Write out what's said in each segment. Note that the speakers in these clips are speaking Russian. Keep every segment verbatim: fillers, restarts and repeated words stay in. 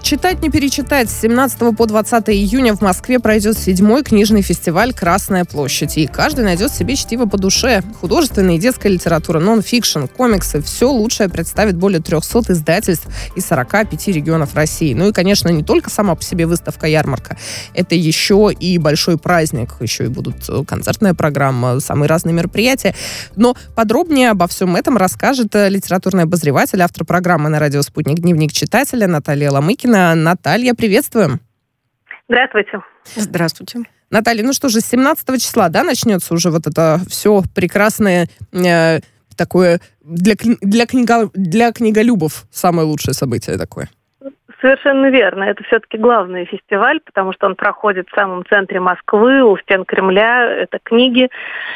Читать не перечитать. С семнадцатого по двадцатое июня в Москве пройдет седьмой книжный фестиваль «Красная площадь». И каждый найдет себе чтиво по душе. Художественная и детская литература, нон-фикшн, комиксы. Все лучшее представит более трехсот издательств из сорока пяти регионов России. Ну и, конечно, не только сама по себе выставка-ярмарка. Это еще и большой праздник. Еще и будут концертная программа, самые разные мероприятия. Но подробнее обо всем этом расскажет литературный обозреватель, автор программы на радио «Спутник. Дневник читателя» Наталья Ломыкина. Наталья, приветствуем. Здравствуйте. Здравствуйте. Наталья, ну что же, с семнадцатого числа, да, начнется уже вот это все прекрасное, э, такое для, для, книго, для книголюбов самое лучшее событие такое? Совершенно верно. Это все-таки главный фестиваль, потому что он проходит в самом центре Москвы, у стен Кремля. Это книги,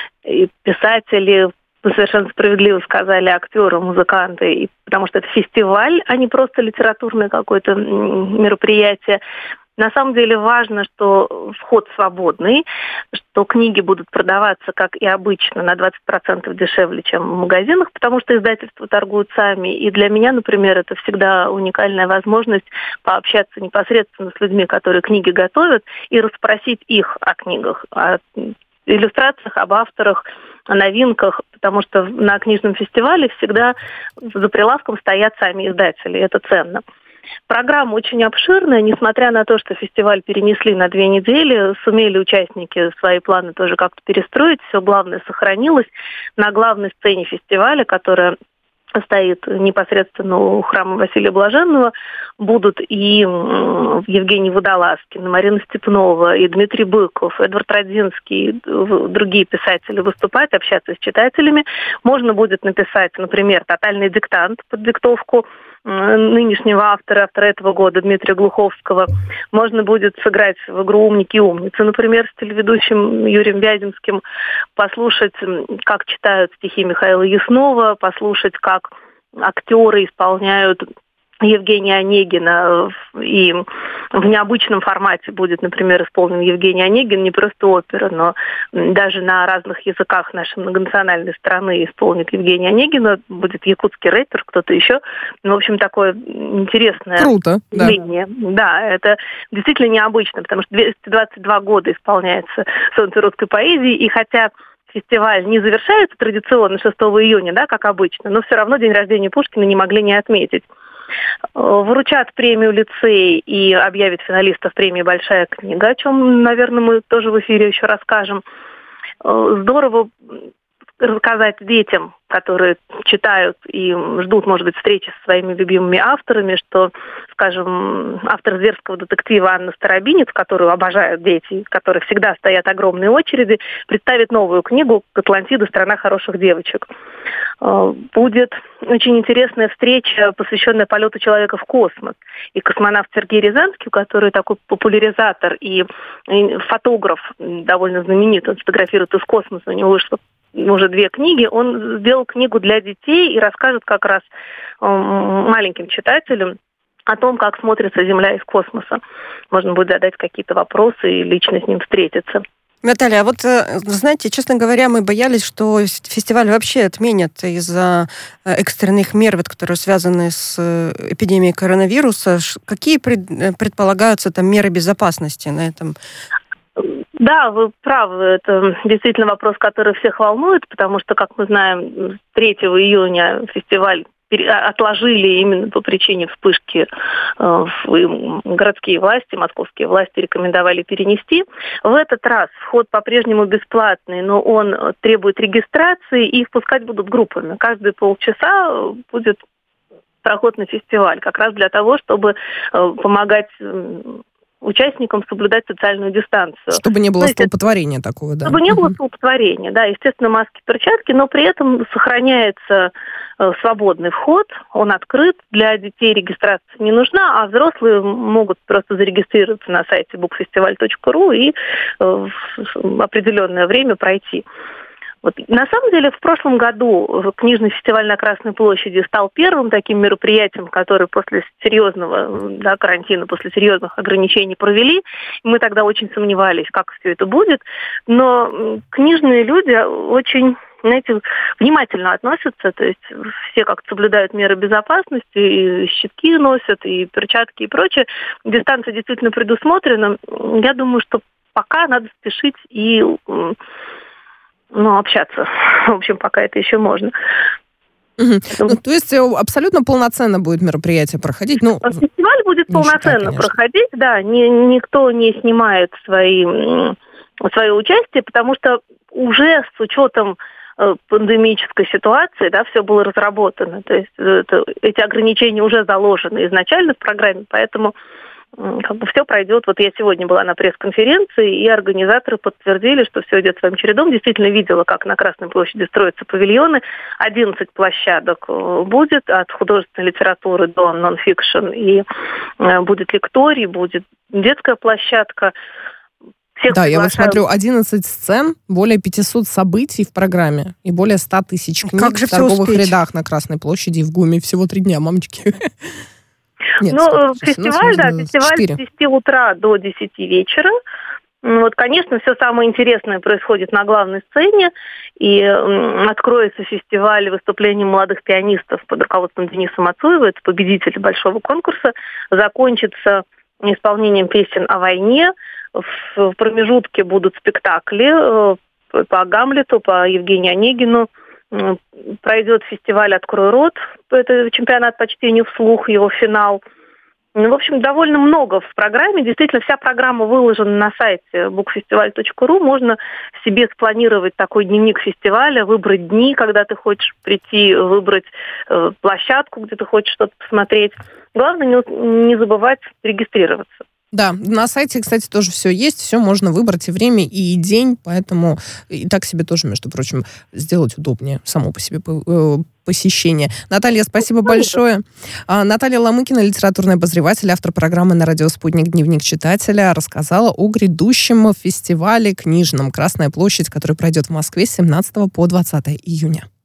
и писатели, вы совершенно справедливо сказали, актеры, музыканты, и, потому что это фестиваль, а не просто литературное какое-то мероприятие. На самом деле важно, что вход свободный, что книги будут продаваться, как и обычно, на двадцать процентов дешевле, чем в магазинах, потому что издательства торгуют сами. И для меня, например, это всегда уникальная возможность пообщаться непосредственно с людьми, которые книги готовят, и расспросить их о книгах, о иллюстрациях, об авторах, о новинках, потому что на книжном фестивале всегда за прилавком стоят сами издатели, это ценно. Программа очень обширная, несмотря на то, что фестиваль перенесли на две недели, сумели участники свои планы тоже как-то перестроить, все главное сохранилось. На главной сцене фестиваля, которая стоит непосредственно у храма Василия Блаженного, будут и Евгений Водолазкин, Марина Степнова, и Дмитрий Быков, Эдвард Радзинский, и другие писатели выступать, общаться с читателями. Можно будет написать, например, тотальный диктант под диктовку нынешнего автора, автора этого года, Дмитрия Глуховского. Можно будет сыграть в игру «Умники и умницы», например, с телеведущим Юрием Вяземским, послушать, как читают стихи Михаила Яснова, послушать, как актеры исполняют Евгения Онегина, и в необычном формате будет, например, исполнен Евгений Онегин, не просто опера, но даже на разных языках нашей многонациональной страны исполнит Евгения Онегина, будет якутский рэпер, кто-то еще. Ну, в общем, такое интересное Круто, явление. Да. да, это действительно необычно, потому что двести двадцать два года исполняется «Солнце русской поэзии», и хотя фестиваль не завершается традиционно шестого июня, да, как обычно, но все равно день рождения Пушкина не могли не отметить. Вручат премию «Лицей» и объявят финалистов премии «Большая книга», о чем, наверное, мы тоже в эфире еще расскажем. Здорово рассказать детям, которые читают и ждут, может быть, встречи со своими любимыми авторами, что, скажем, автор «Зверского детектива» Анна Старобинец, которую обожают дети, которых всегда стоят огромные очереди, представит новую книгу «Атлантида. Страна хороших девочек». Будет очень интересная встреча, посвященная полету человека в космос. И космонавт Сергей Рязанский, который такой популяризатор и фотограф довольно знаменитый, он фотографирует из космоса, у него вышло уже две книги, он сделал книгу для детей и расскажет как раз маленьким читателям о том, как смотрится Земля из космоса. Можно будет задать какие-то вопросы и лично с ним встретиться. Наталья, а вот, знаете, честно говоря, мы боялись, что фестиваль вообще отменят из-за экстренных мер, вот, которые связаны с эпидемией коронавируса. Какие предполагаются там меры безопасности на этом? Да, вы правы. Это действительно вопрос, который всех волнует, потому что, как мы знаем, третьего июня фестиваль отложили именно по причине вспышки. Городские власти, московские власти рекомендовали перенести. В этот раз вход по-прежнему бесплатный, но он требует регистрации, и впускать будут группами. Каждые полчаса будет проход на фестиваль, как раз для того, чтобы помогать участникам соблюдать социальную дистанцию. Чтобы не было ну, столпотворения такого, да. Чтобы не было столпотворения, да. Естественно, маски, перчатки, но при этом сохраняется э, свободный вход, он открыт, для детей регистрация не нужна, а взрослые могут просто зарегистрироваться на сайте букфестиваль точка ру и э, в определенное время пройти. Вот. На самом деле, в прошлом году книжный фестиваль на Красной площади стал первым таким мероприятием, которое после серьезного да, карантина, после серьезных ограничений провели. Мы тогда очень сомневались, как все это будет. Но книжные люди очень знаете, внимательно относятся, то есть все как-то соблюдают меры безопасности, и щитки носят, и перчатки, и прочее. Дистанция действительно предусмотрена. Я думаю, что пока надо спешить и ну, общаться. В общем, пока это еще можно. Угу. Ну, то есть абсолютно полноценно будет мероприятие проходить? Ну, фестиваль будет полноценно считаю, проходить, да. Ни, никто не снимает свои, свое участие, потому что уже с учетом пандемической ситуации, да, все было разработано. То есть это, эти ограничения уже заложены изначально в программе, поэтому как бы все пройдет. Вот я сегодня была на пресс-конференции, и организаторы подтвердили, что все идет своим чередом. Действительно видела, как на Красной площади строятся павильоны. одиннадцать площадок будет, от художественной литературы до нон-фикшн. И будет лекторий, будет детская площадка. Всех да, приглашаю. Я вот смотрю, одиннадцать сцен, более пятьсот событий в программе и более ста тысяч книг как же в торговых успеть? Рядах на Красной площади и в ГУМе. Всего три дня, мамочки. Нет, ну, фестиваль, да, фестиваль с десяти утра до десяти вечера. Вот, конечно, все самое интересное происходит на главной сцене, и м, откроется фестиваль выступлением молодых пианистов под руководством Дениса Мацуева, это победитель большого конкурса, закончится исполнением песен о войне. В, в промежутке будут спектакли э, по Гамлету, по Евгению Онегину. Пройдет фестиваль «Открой рот», это чемпионат по чтению вслух, его финал. Ну, в общем, довольно много в программе. Действительно, вся программа выложена на сайте букфестиваль точка ру. Можно себе спланировать такой дневник фестиваля, выбрать дни, когда ты хочешь прийти, выбрать э, площадку, где ты хочешь что-то посмотреть. Главное не, не забывать регистрироваться. Да, на сайте, кстати, тоже все есть, все можно выбрать и время, и день, поэтому и так себе тоже, между прочим, сделать удобнее само по себе посещение. Наталья, спасибо большое. Наталья Ломыкина, литературный обозреватель, автор программы на радио «Спутник. Дневник читателя», рассказала о грядущем фестивале книжном «Красная площадь», который пройдет в Москве с семнадцатого по двадцатое июня.